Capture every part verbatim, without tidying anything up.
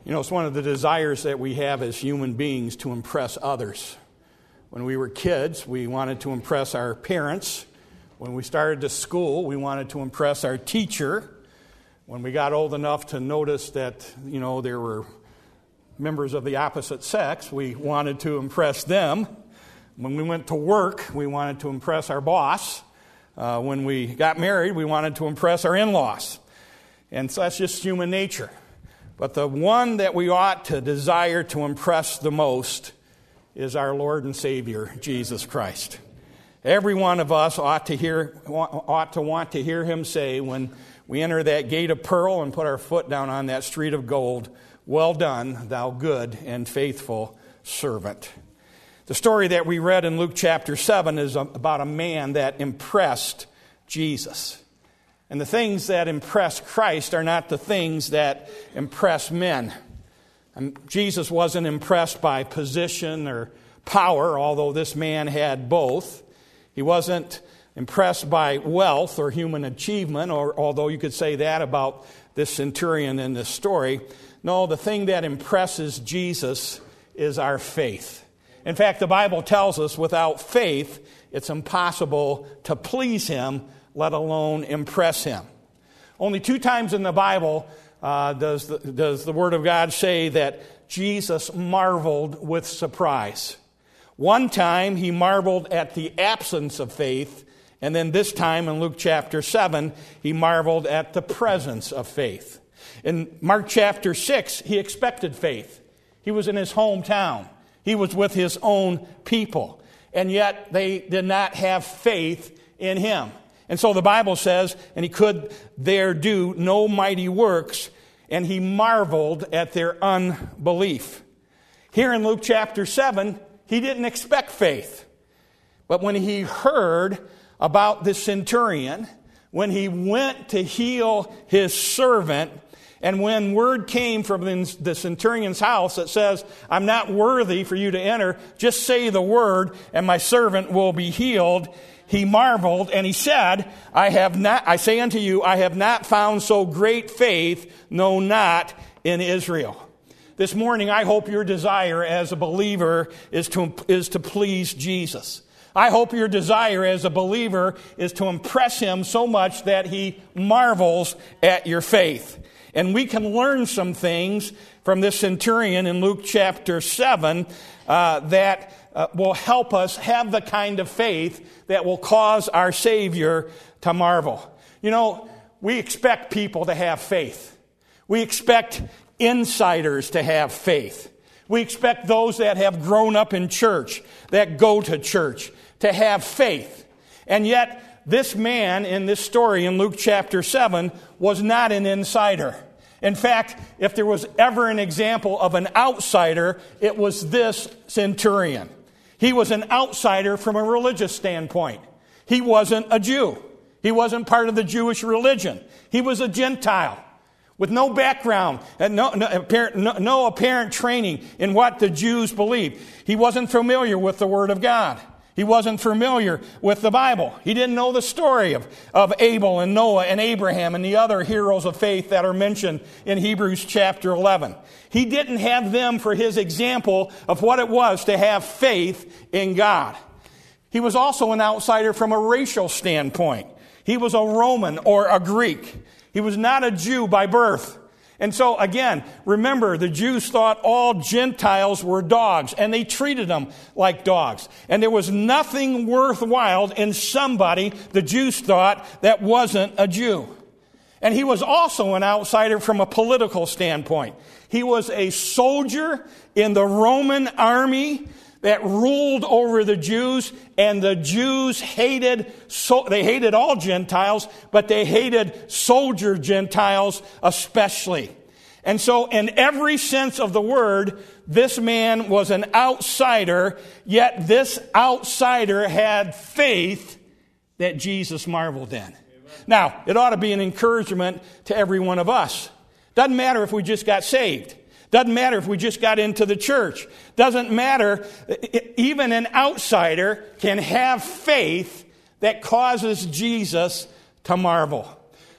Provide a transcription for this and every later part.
You know, it's one of the desires that we have as human beings to impress others. When we were kids, we wanted to impress our parents. When we started to school, we wanted to impress our teacher. When we got old enough to notice that, you know, there were members of the opposite sex, we wanted to impress them. When we went to work, we wanted to impress our boss. Uh, when we got married, we wanted to impress our in-laws. And so that's just human nature. But the one that we ought to desire to impress the most is our Lord and Savior, Jesus Christ. Every one of us ought to hear, ought to want to hear him say when we enter that gate of pearl and put our foot down on that street of gold, "Well done, thou good and faithful servant." The story that we read in Luke chapter seven is about a man that impressed Jesus. And the things that impress Christ are not the things that impress men. And Jesus wasn't impressed by position or power, although this man had both. He wasn't impressed by wealth or human achievement, or although you could say that about this centurion in this story. No, the thing that impresses Jesus is our faith. In fact, the Bible tells us without faith, it's impossible to please him, let alone impress him. Only two times in the Bible uh, does, the, does the Word of God say that Jesus marveled with surprise. One time he marveled at the absence of faith, and then this time in Luke chapter seven, he marveled at the presence of faith. In Mark chapter six, he expected faith. He was in his hometown. He was with his own people. And yet they did not have faith in him. And so the Bible says, and he could there do no mighty works, and he marveled at their unbelief. Here in Luke chapter seven, he didn't expect faith. But when he heard about the centurion, when he went to heal his servant, and when word came from the centurion's house that says, "I'm not worthy for you to enter, just say the word and my servant will be healed," he marveled and he said, I have not, I say unto you, I have not found so great faith, no, not in Israel. This morning, I hope your desire as a believer is to, is to please Jesus. I hope your desire as a believer is to impress him so much that he marvels at your faith. And we can learn some things from this centurion in Luke chapter seven uh, that uh, will help us have the kind of faith that will cause our Savior to marvel. You know, we expect people to have faith. We expect insiders to have faith. We expect those that have grown up in church, that go to church, to have faith. And yet, this man in this story in Luke chapter seven was not an insider. In fact, if there was ever an example of an outsider, it was this centurion. He was an outsider from a religious standpoint. He wasn't a Jew. He wasn't part of the Jewish religion. He was a Gentile with no background and no, no, apparent, no, no apparent training in what the Jews believed. He wasn't familiar with the Word of God. He wasn't familiar with the Bible. He didn't know the story of, of Abel and Noah and Abraham and the other heroes of faith that are mentioned in Hebrews chapter eleven. He didn't have them for his example of what it was to have faith in God. He was also an outsider from a racial standpoint. He was a Roman or a Greek. He was not a Jew by birth. And so, again, remember, the Jews thought all Gentiles were dogs, and they treated them like dogs. And there was nothing worthwhile in somebody, the Jews thought, that wasn't a Jew. And he was also an outsider from a political standpoint. He was a soldier in the Roman army that ruled over the Jews, and the Jews hated, so, they hated all Gentiles, but they hated soldier Gentiles especially. And so in every sense of the word, this man was an outsider, yet this outsider had faith that Jesus marveled in. Amen. Now, it ought to be an encouragement to every one of us. Doesn't matter if we just got saved. Doesn't matter if we just got into the church. Doesn't matter. Even an outsider can have faith that causes Jesus to marvel.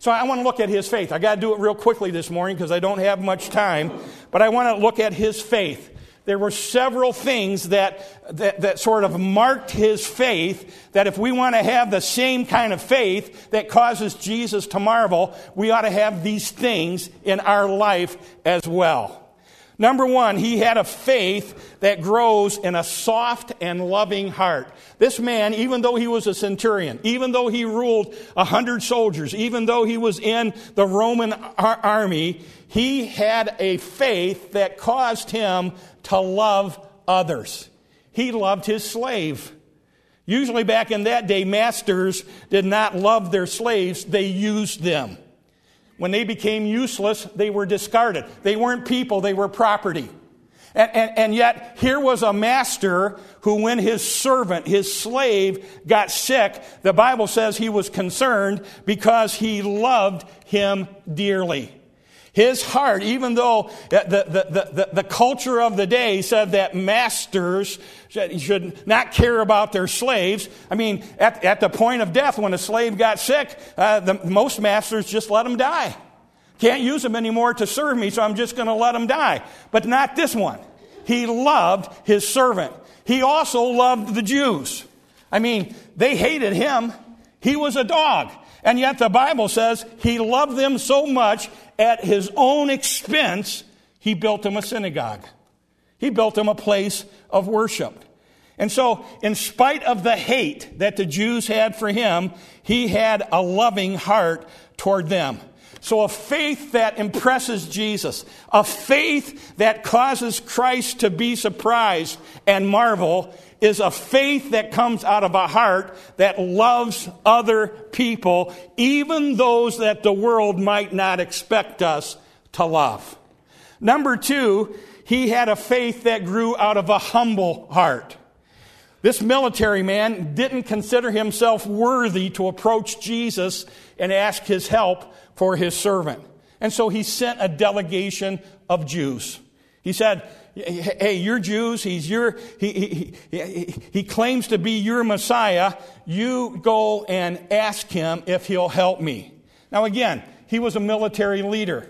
So I want to look at his faith. I got to do it real quickly this morning because I don't have much time. But I want to look at his faith. There were several things that, that, that sort of marked his faith, that if we want to have the same kind of faith that causes Jesus to marvel, we ought to have these things in our life as well. Number one, he had a faith that grows in a soft and loving heart. This man, even though he was a centurion, even though he ruled a hundred soldiers, even though he was in the Roman ar- army, he had a faith that caused him to love others. He loved his slave. Usually back in that day, masters did not love their slaves, they used them. When they became useless, they were discarded. They weren't people, they were property. And, and, and yet, here was a master who, when his servant, his slave, got sick, the Bible says he was concerned because he loved him dearly. His heart, even though the, the, the, the, the culture of the day said that masters should not care about their slaves. I mean, at, at the point of death, when a slave got sick, uh, the, most masters just let him die. Can't use him anymore to serve me, so I'm just going to let him die. But not this one. He loved his servant. He also loved the Jews. I mean, they hated him. He was a dog. And yet the Bible says he loved them so much, at his own expense, he built them a synagogue. He built them a place of worship. And so, in spite of the hate that the Jews had for him, he had a loving heart toward them. So a faith that impresses Jesus, a faith that causes Christ to be surprised and marvel, is a faith that comes out of a heart that loves other people, even those that the world might not expect us to love. Number two, he had a faith that grew out of a humble heart. This military man didn't consider himself worthy to approach Jesus and ask his help for his servant. And so he sent a delegation of Jews. He said, hey, you're Jews. He's your, he, he, he, he claims to be your Messiah. You go and ask him if he'll help me. Now again, he was a military leader.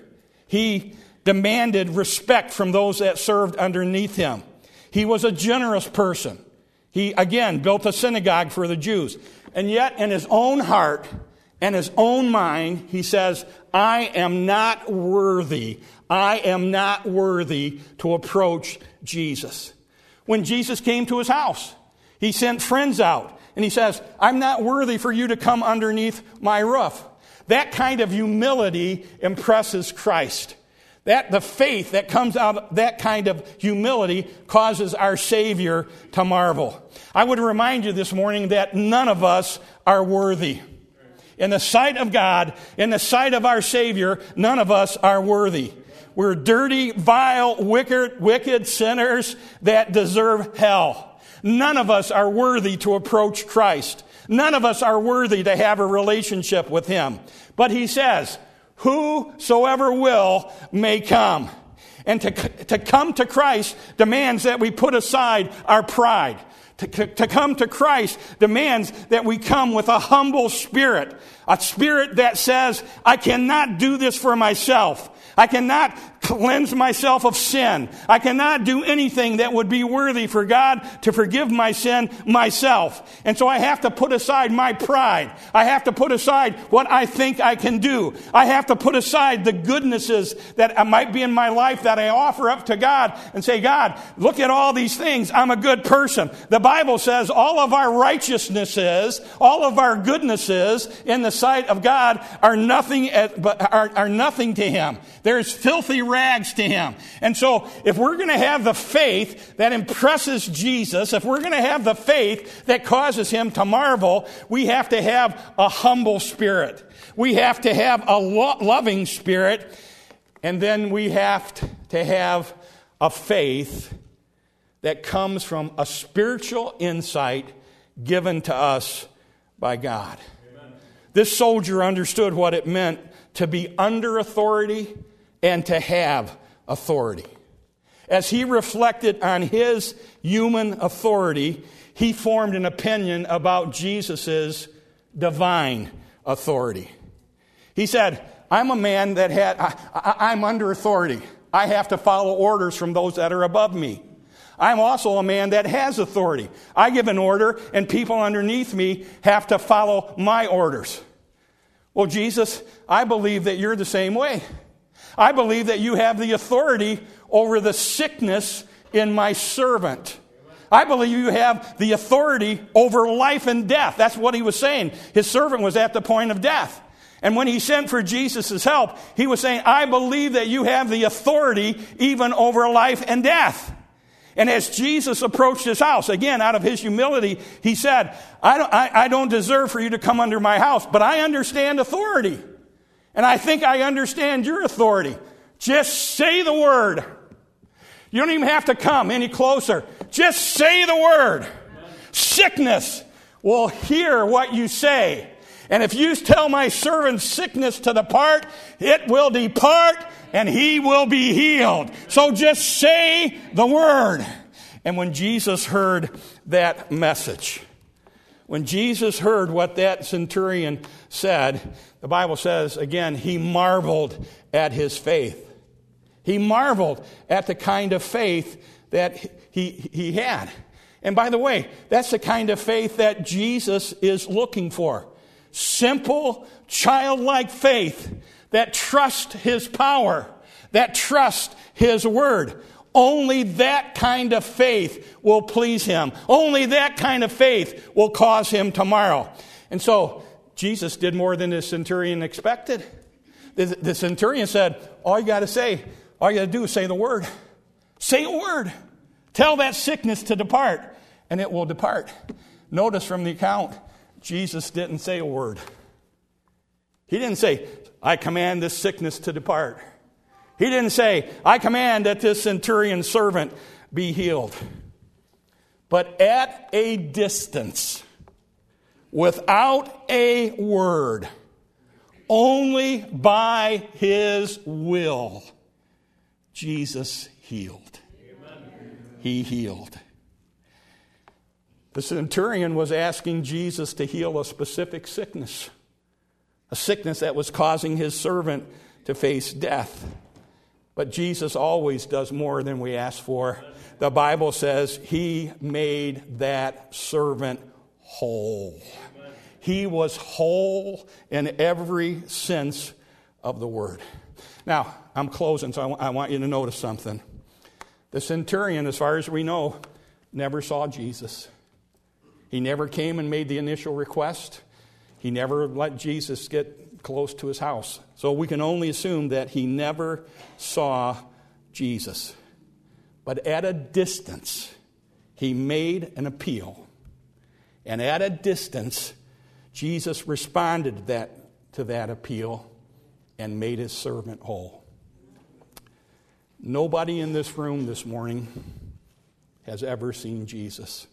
He demanded respect from those that served underneath him. He was a generous person. He, again, built a synagogue for the Jews. And yet, in his own heart and his own mind, he says, I am not worthy. I am not worthy to approach Jesus. When Jesus came to his house, he sent friends out. And he says, I'm not worthy for you to come underneath my roof. That kind of humility impresses Christ. That the faith that comes out of that kind of humility causes our Savior to marvel. I would remind you this morning that none of us are worthy. In the sight of God, in the sight of our Savior, none of us are worthy. We're dirty, vile, wicked, wicked sinners that deserve hell. None of us are worthy to approach Christ. None of us are worthy to have a relationship with Him. But He says, whosoever will may come. And to, to come to Christ demands that we put aside our pride. To, to come to Christ demands that we come with a humble spirit. A spirit that says, I cannot do this for myself. I cannot cleanse myself of sin. I cannot do anything that would be worthy for God to forgive my sin myself. And so I have to put aside my pride. I have to put aside what I think I can do. I have to put aside the goodnesses that might be in my life that I offer up to God and say, God, look at all these things. I'm a good person. The Bible says all of our righteousnesses, all of our goodnesses in the sight of God are nothing, are, are nothing to Him. There's filthy rags to Him. And so if we're going to have the faith that impresses Jesus, if we're going to have the faith that causes Him to marvel, we have to have a humble spirit. We have to have a lo- loving spirit. And then we have to have a faith that comes from a spiritual insight given to us by God. Amen. This soldier understood what it meant to be under authority and to have authority. As he reflected on his human authority, he formed an opinion about Jesus' divine authority. He said, I'm a man that had, I, I, I'm under authority. I have to follow orders from those that are above me. I'm also a man that has authority. I give an order, and people underneath me have to follow my orders. Well, Jesus, I believe that you're the same way. I believe that you have the authority over the sickness in my servant. I believe you have the authority over life and death. That's what he was saying. His servant was at the point of death. And when he sent for Jesus' help, he was saying, I believe that you have the authority even over life and death. And as Jesus approached his house, again, out of his humility, he said, I don't, I, I don't deserve for you to come under my house, but I understand authority. And I think I understand your authority. Just say the word. You don't even have to come any closer. Just say the word. Sickness will hear what you say. And if you tell my servant sickness to depart, it will depart and he will be healed. So just say the word. And when Jesus heard that message, when Jesus heard what that centurion said, the Bible says, again, he marveled at his faith. He marveled at the kind of faith that he, he had. And by the way, that's the kind of faith that Jesus is looking for. Simple, childlike faith that trusts his power, that trusts his word. Only that kind of faith will please him. Only that kind of faith will cause him tomorrow. And so Jesus did more than the centurion expected. The, the centurion said, all you got to say, all you got to do is say the word. Say a word. Tell that sickness to depart, and it will depart. Notice from the account, Jesus didn't say a word. He didn't say, I command this sickness to depart. He didn't say, I command that this centurion servant be healed. But at a distance, without a word, only by his will, Jesus healed. Amen. He healed. The centurion was asking Jesus to heal a specific sickness, a sickness that was causing his servant to face death. But Jesus always does more than we ask for. The Bible says he made that servant whole. He was whole in every sense of the word. Now, I'm closing, so I want you to notice something. The centurion, as far as we know, never saw Jesus. He never came and made the initial request. He never let Jesus get close to his house. So we can only assume that he never saw Jesus. But at a distance, he made an appeal. And at a distance, Jesus responded that, to that appeal and made his servant whole. Nobody in this room this morning has ever seen Jesus.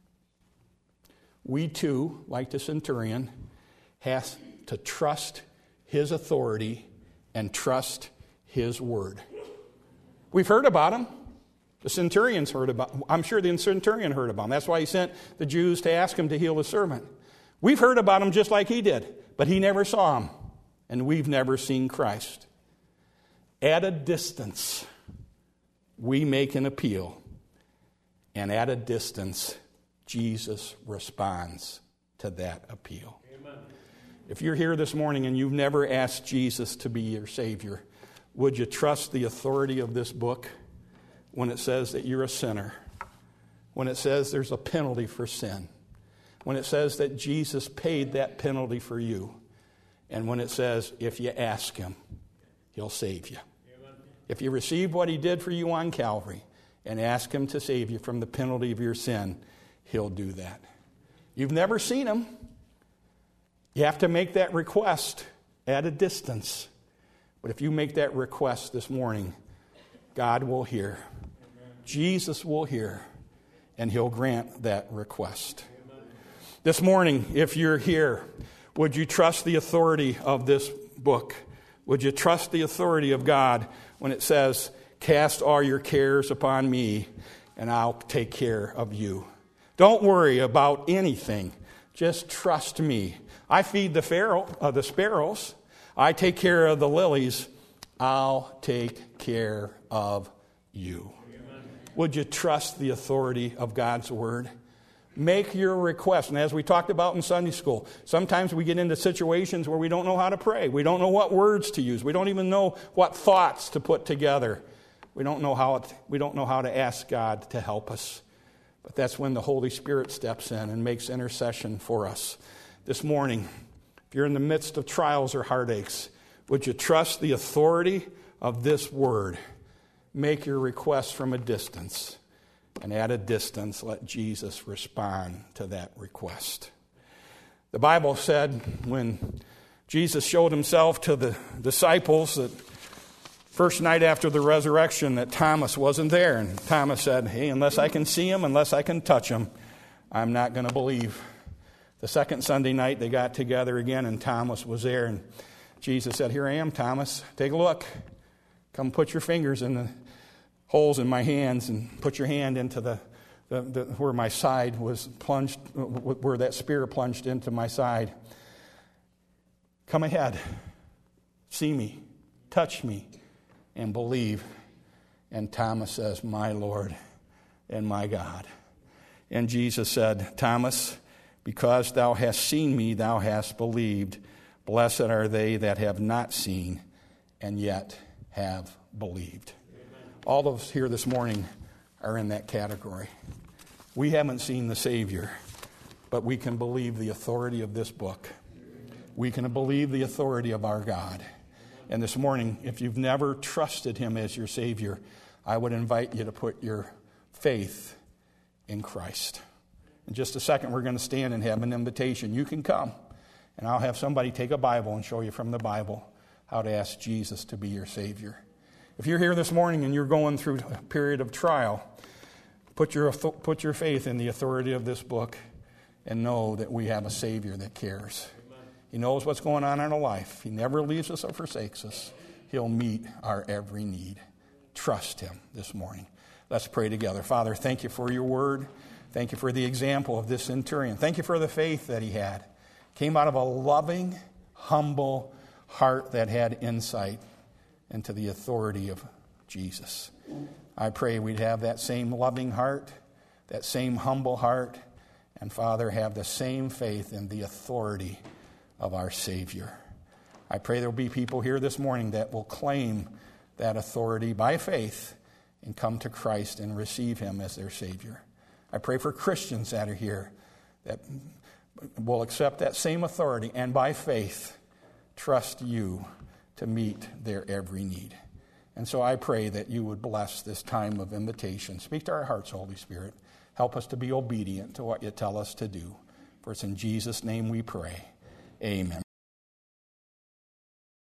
We too, like the centurion, have to trust his authority and trust his word. We've heard about him. The centurion's heard about him. I'm sure the centurion heard about him. That's why he sent the Jews to ask him to heal his servant. We've heard about him just like he did, but he never saw him, and we've never seen Christ. At a distance, we make an appeal, and at a distance, Jesus responds to that appeal. Amen. If you're here this morning and you've never asked Jesus to be your Savior, would you trust the authority of this book when it says that you're a sinner, when it says there's a penalty for sin, when it says that Jesus paid that penalty for you, and when it says if you ask him, he'll save you. Amen. If you receive what he did for you on Calvary and ask him to save you from the penalty of your sin, he'll do that. You've never seen him. You have to make that request at a distance. But if you make that request this morning, God will hear. Amen. Jesus will hear, and he'll grant that request. Amen. This morning, if you're here, would you trust the authority of this book? Would you trust the authority of God when it says, cast all your cares upon me, and I'll take care of you? Don't worry about anything. Just trust me. I feed the, pharaoh, uh, the sparrows. I take care of the lilies, I'll take care of you. Amen. Would you trust the authority of God's word? Make your request. And as we talked about in Sunday school, sometimes we get into situations where we don't know how to pray. We don't know what words to use. We don't even know what thoughts to put together. We don't know how it, we don't know how to ask God to help us. But that's when the Holy Spirit steps in and makes intercession for us. This morning, if you're in the midst of trials or heartaches, would you trust the authority of this word? Make your request from a distance. And at a distance, let Jesus respond to that request. The Bible said when Jesus showed himself to the disciples that first night after the resurrection that Thomas wasn't there. And Thomas said, hey, unless I can see him, unless I can touch him, I'm not going to believe. The second Sunday night they got together again and Thomas was there. And Jesus said, here I am, Thomas. Take a look. Come put your fingers in the holes in my hands and put your hand into the, the, the where my side was plunged, where that spear plunged into my side. Come ahead. See me. Touch me. And believe. And Thomas says, my Lord and my God. And Jesus said, Thomas, because thou hast seen me, thou hast believed. Blessed are they that have not seen and yet have believed. All of us here this morning are in that category. We haven't seen the Savior, but we can believe the authority of this book. We can believe the authority of our God. And this morning, if you've never trusted him as your Savior, I would invite you to put your faith in Christ. In just a second, we're going to stand and have an invitation. You can come, and I'll have somebody take a Bible and show you from the Bible how to ask Jesus to be your Savior. If you're here this morning and you're going through a period of trial, put your, put your faith in the authority of this book and know that we have a Savior that cares. Amen. He knows what's going on in our life. He never leaves us or forsakes us. He'll meet our every need. Trust him this morning. Let's pray together. Father, thank you for your word. Thank you for the example of this centurion. Thank you for the faith that he had. Came out of a loving, humble heart that had insight into the authority of Jesus. I pray we'd have that same loving heart, that same humble heart, and Father, have the same faith in the authority of our Savior. I pray there will be people here this morning that will claim that authority by faith and come to Christ and receive him as their Savior. I pray for Christians that are here that will accept that same authority and by faith trust you to meet their every need. And so I pray that you would bless this time of invitation. Speak to our hearts, Holy Spirit. Help us to be obedient to what you tell us to do. For it's in Jesus' name we pray. Amen.